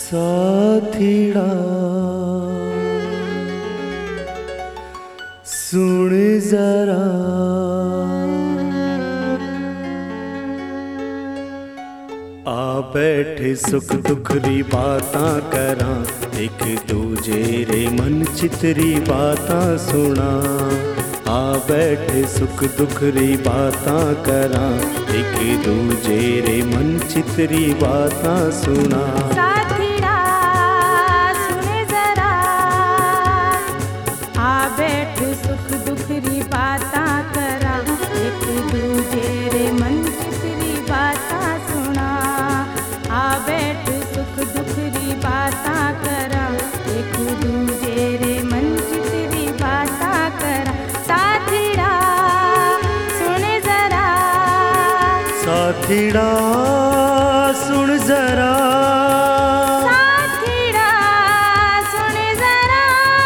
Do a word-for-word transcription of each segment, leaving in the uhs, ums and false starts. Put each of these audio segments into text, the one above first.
साथीड़ा सुन जरा, आ बैठे सुख दुख री बातां करां, एक दूजे रे मन चितरी बातां सुना। आ बैठे सुख दुख री बातां करां, एक दूजे रे मन चितरी बातां सुना। साथीड़ा सुन जरा, आ बैठ सुख दुख री बातां करां, एक दूजे रे मन चितरी बातां सुना। आ बैठ सुख दुख री बातां करां, एक दूजे रे मन चितरी बातां करां। साथीड़ा सुन जरा, साथीड़ा सुन जरा, साथीड़ा सुन जरा।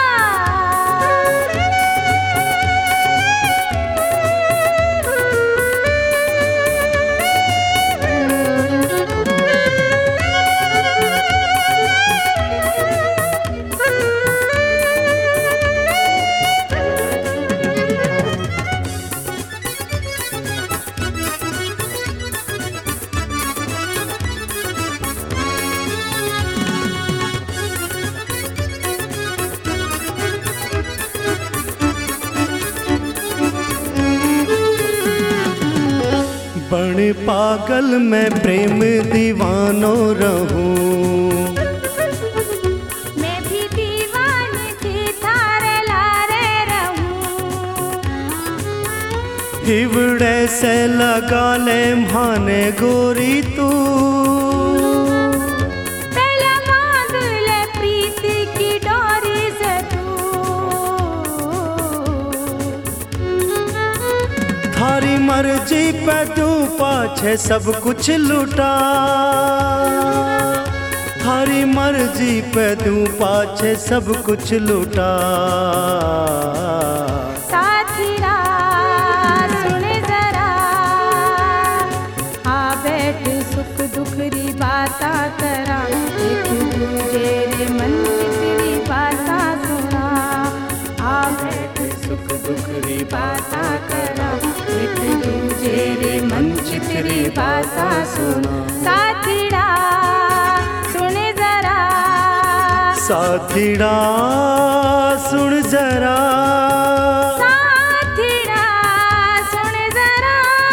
बण पागल मैं प्रेम दीवानो रहूं, मैं भी दीवानी थी थारे लारे रहूं। हिवड़े से लगा ले माने गोरी तू, पहले बांध ले प्रीति की डोरी से तू। थारी मर्जी पे तू पाछे सब कुछ लुटा, थारी मर्जी पे तू पाछे सब कुछ लुटा। साथीड़ा सुन जरा, आ बैठ सुख दुख री बातां करां, एक दूजे रे मन चितरी बातां सुना। आ बैठ सुख दुख री बातां करां, एक दूजे रे मन चितरी बातां सुना। साथीड़ा सुन जरा, साथीड़ा सुन जरा, साथीड़ा सुन जरा।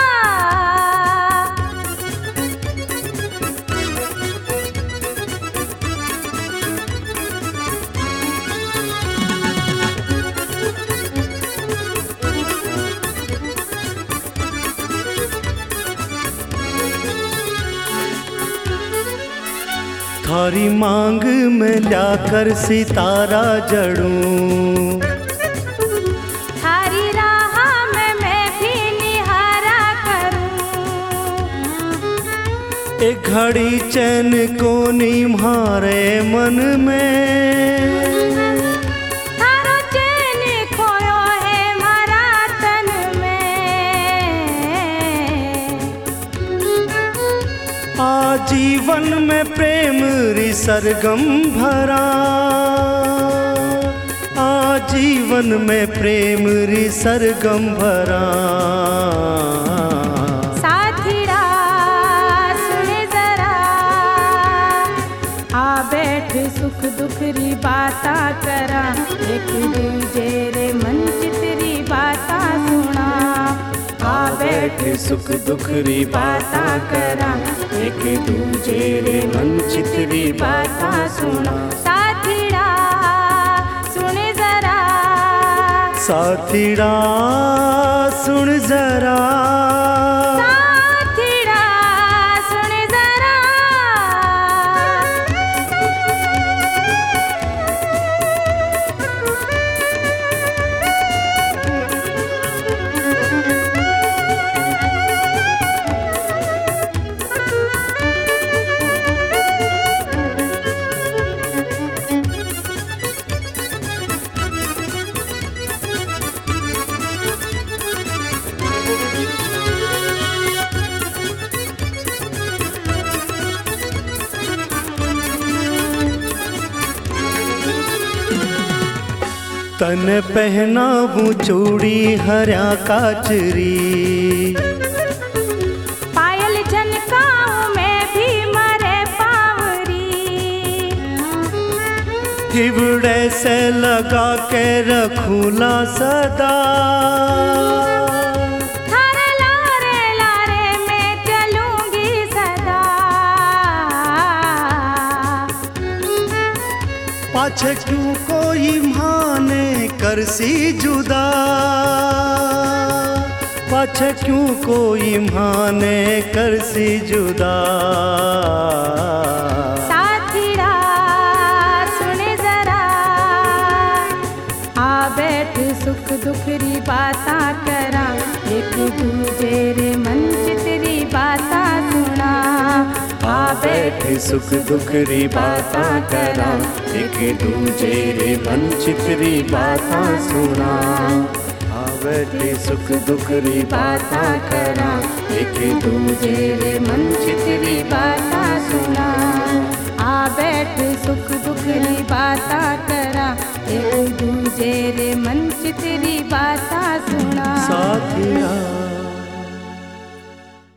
थारी मांग में लाकर सितारा जड़ूं, थारी राह में मैं भी निहारा करूं। एक घड़ी चैन को निम्हारे मन में, थारो चैन खोयो है मारा तन में। आजीवन में प्रेम री सरगम भरा, आजीवन में प्रेम री सरगम भरा। साथीड़ा सुन जरा, आ बैठ सुख दुख री बातां करां, एक दूजे रे मन चितरी बातां सुना। आ बैठ सुख दुख री बातां करां, एक दूजे रे मन चितरी बातां सुना। साथीड़ा सुन जरा, साथीड़ा सुन जरा, साथीड़ा सुन जरा। तन पहनाऊं चूड़ी हरा काचरी, पायल झनकाऊं मैं भी मरे पावरी, हिवड़े से लगा के रखूला सदा, थारे लारे लारे मैं चलूंगी सदा। पाछे क्यों कोई माने करसी जुदा, पाछे क्यों कोई माने करसी जुदा। साथीड़ा सुने जरा, आ बैठ सुख दुख री बातां करा, एक दूजे रे मन चितरी बातां सुना। आ बैठ सुख दुख री बातां करा, एक दूजे रे मन चितरी बातां सुना। आ बैठ सुख दुख री बातां करा, एक दूजे रे मन चितरी बातां सुना। आ बैठ सुख दुख री बातां करा, एक दूजे रे मन चितरी बातां सुना। साथिया